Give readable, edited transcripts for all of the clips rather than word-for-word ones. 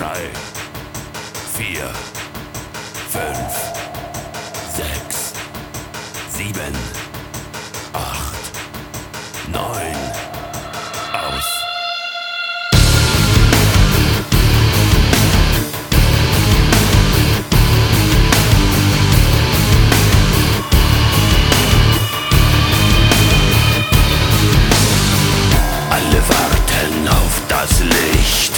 3, 4, 5, 6, 7, 8, 9, aus. Alle warten auf das Licht.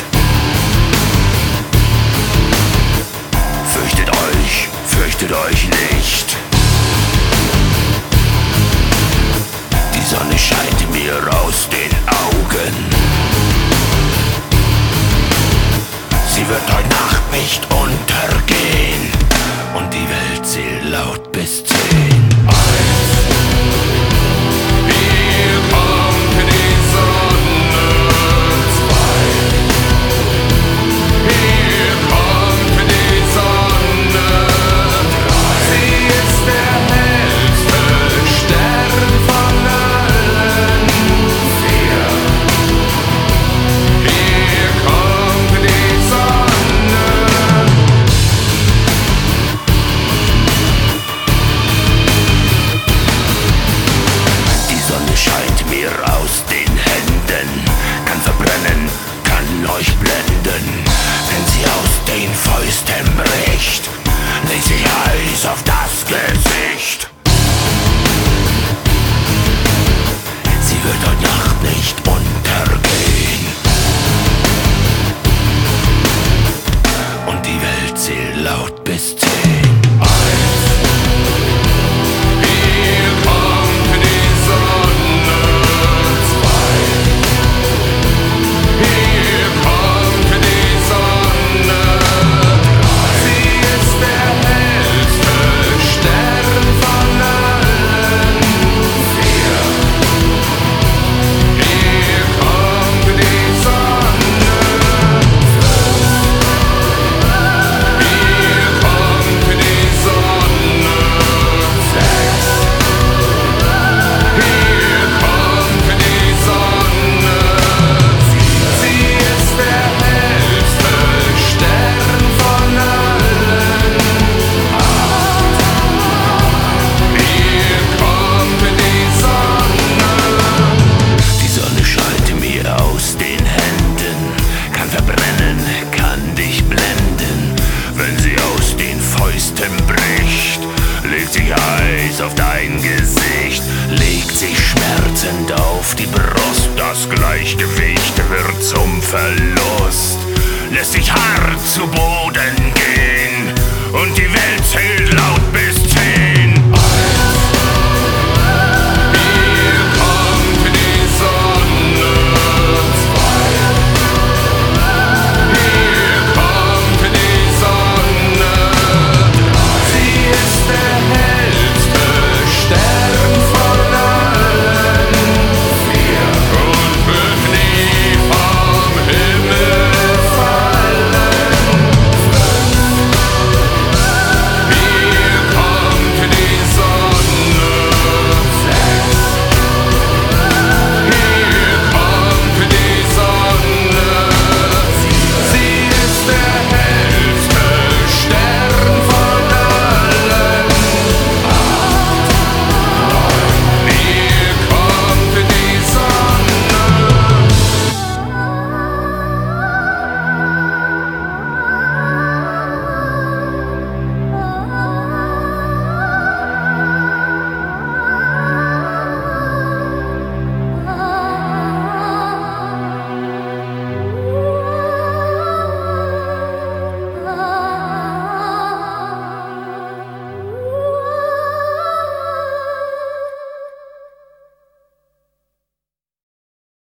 Fürchtet euch nicht. Die Sonne scheint mir aus den Augen. Sie wird heute Nacht nicht untergehen. Und die Welt zählt laut bis 10. Hier kommt die Sonne. 2. Hier kommt die Sonne. 3. Sie ist der hellste Stern von allen. 4. Hier kommt die Sonne. Die Sonne scheint mir aus den Händen, kann verbrennen, kann euch blenden. Wenn sie aus den Fäusten bricht, legt sich Eis auf das Gesicht. Sie wird heute Nacht nicht untergehen. Und die Welt zählt laut bis 10. Hier kommt die Sonne. 2. Hier kommt die Sonne. 3. Sie ist der hellste Stern von allen. 4. Hier kommt die Sonne. 5. Hier kommt die Sonne. 6. Hier kommt die Sonne. Sie ist der hellste Stern von allen. 8. Hier kommt die Sonne. Die Sonne scheint mir aus den Händen, kann verbrennen, kann dich blenden. Wenn sie aus den Fäusten bricht, legt sich Eis auf dein Gesicht, legt sich schmerzend auf die Brust. Das Gleichgewicht wird zum Verlust, lässt sich hart zu Boden gehen.